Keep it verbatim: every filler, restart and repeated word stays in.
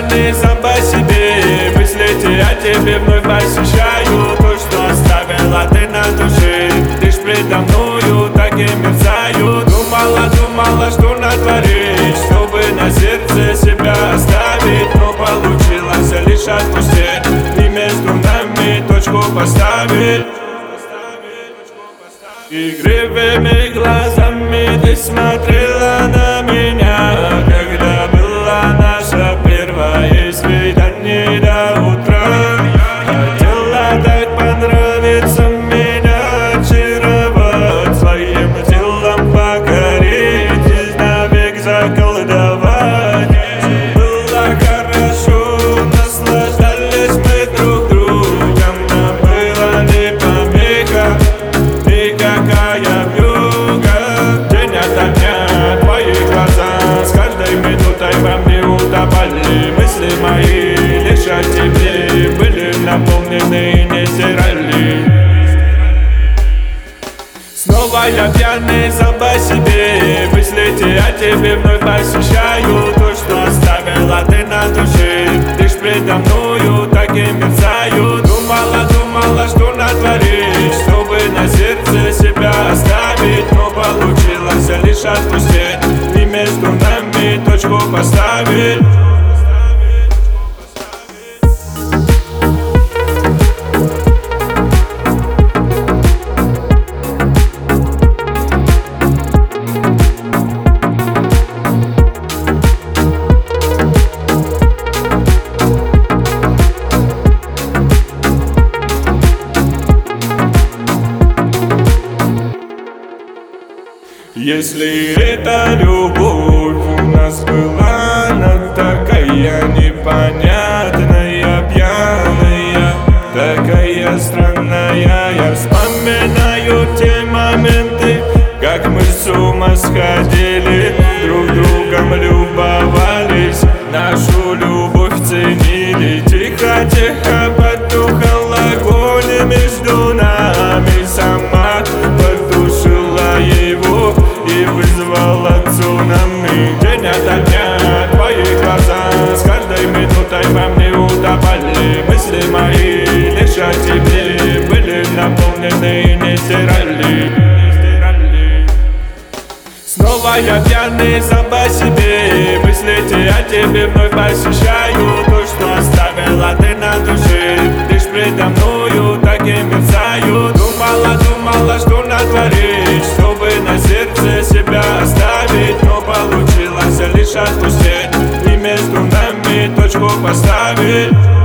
пьяный сам по себе. Мысли о тебе вновь посещаю. То, что оставила ты на душе, лишь предо мною так и мерцают. Думала, думала, что натворить, чтобы на сердце себя оставить, но получилось лишь отпустить и между нами точку поставить. Игривыми глазами ты смотрела на меня, когда была наша первое свидание до утра. Хотела так понравиться, меня очаровать, своим телом покорить и навек заколдовать. Было хорошо, наслаждались мы друг другом, нам было не помеха никакая вьюга. День ото дня твои глаза с каждой минутой во мне утопали. Мысли мои лишь о тебе были наполнены и не стирали. Снова я пьяный сам по себе. Мысли о тебе вновь посещаю. То, что оставила ты на душе, лишь предо мною так и мерцают. Думала, думала, что натворить, чтобы на сердце себя оставить, но получилось лишь отпустить и между нами точку поставить. Если эта любовь у нас была, она такая непонятная, пьяная, такая странная. Я вспоминаю те моменты, как мы с ума сходили, друг другом любовались, нашу любовь ценили. Тихо-тихо потухал огонь между нами, сама потушила его и вызвала цунами. День ото дня твои глаза с каждой минутой во мне утопали. Мысли мои лишь о тебе были наполнены и не стирали. Снова я пьяный сам по себе. Мысли о тебе вновь посещаю. То, что оставила ты на душе, лишь предо мною так и мерцают. Думала, думала, что натворить, чтобы на сердце себя оставить, но получилось лишь отпустить и между нами точку поставить.